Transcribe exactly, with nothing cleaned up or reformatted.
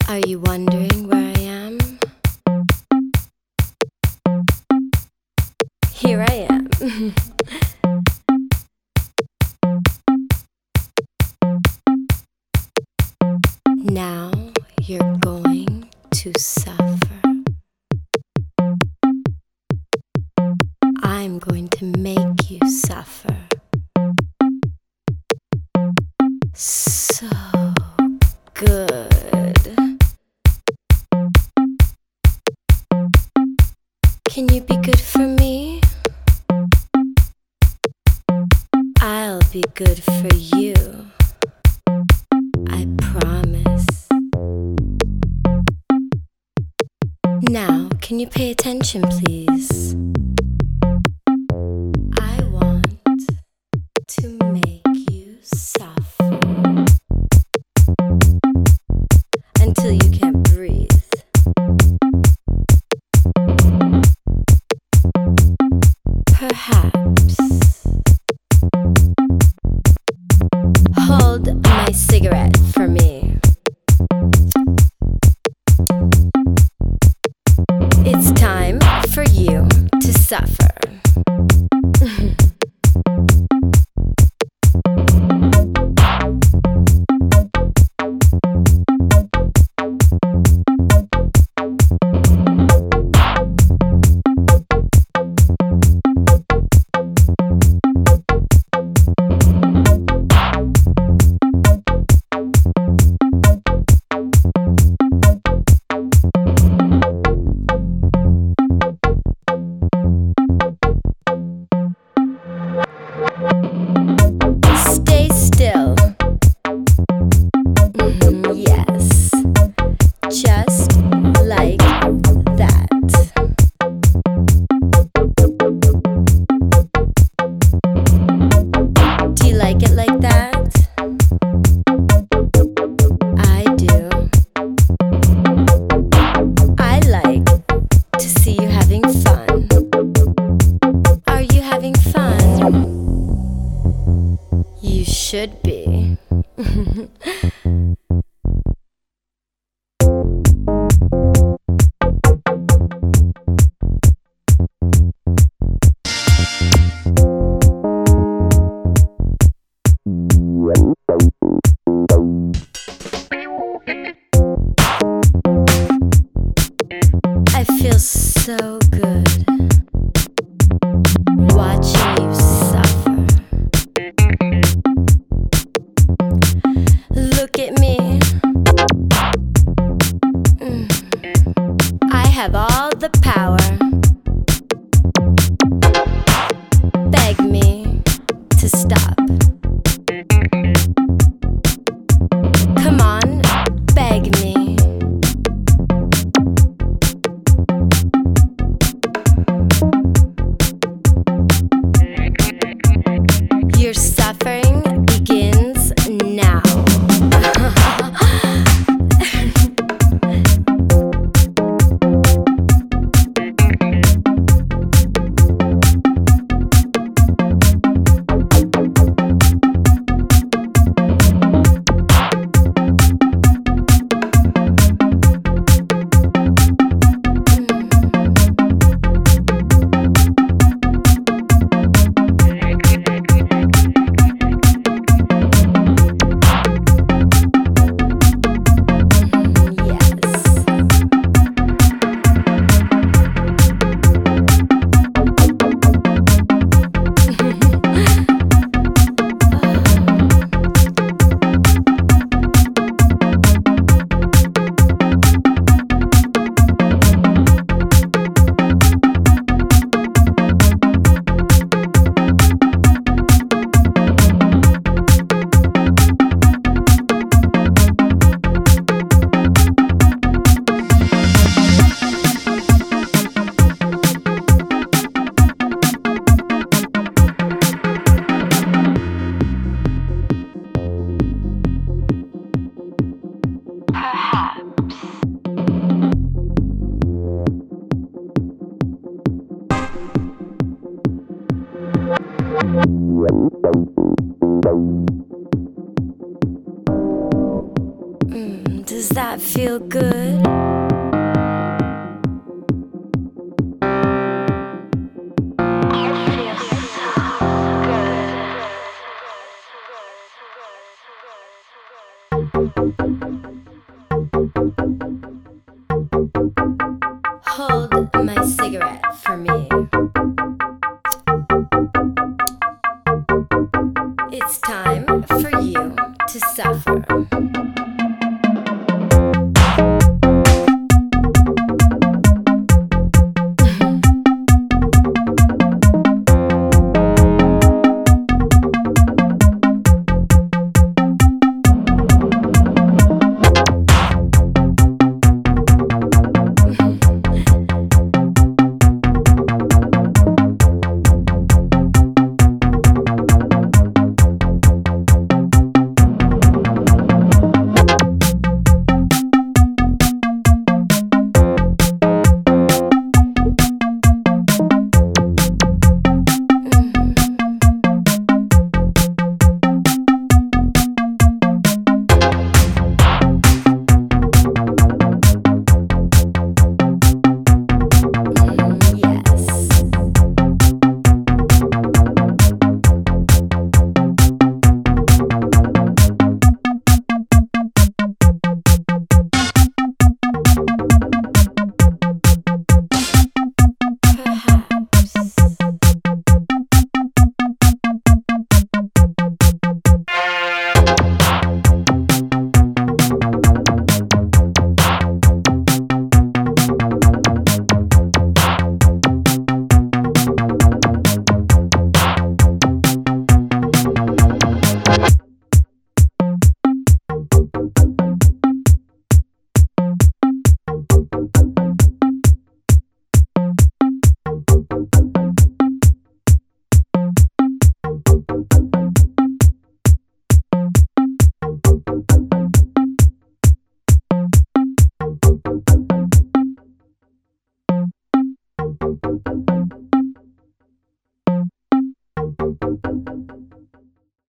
Are you wondering where I am? Here I am. Now you're going to suffer. I'm going to make you suffer. So good. Can you be good for me? I'll be good for you. I promise. Now, can you pay attention, please? I want to make you suffer until you can't breathe. Perhaps hold my cigarette for me. It's time for you to suffer. Stay still. Mm-hmm, yes, just like that. Do you like it like that? I do. I like to see you having fun. Are you having fun? You should be. I feel so good watching you suffer. Look at me. Mm. I have all the power. Beg me to stop. Come on, beg me. Your suffering begins now. Does that feel good? Hold my cigarette for me.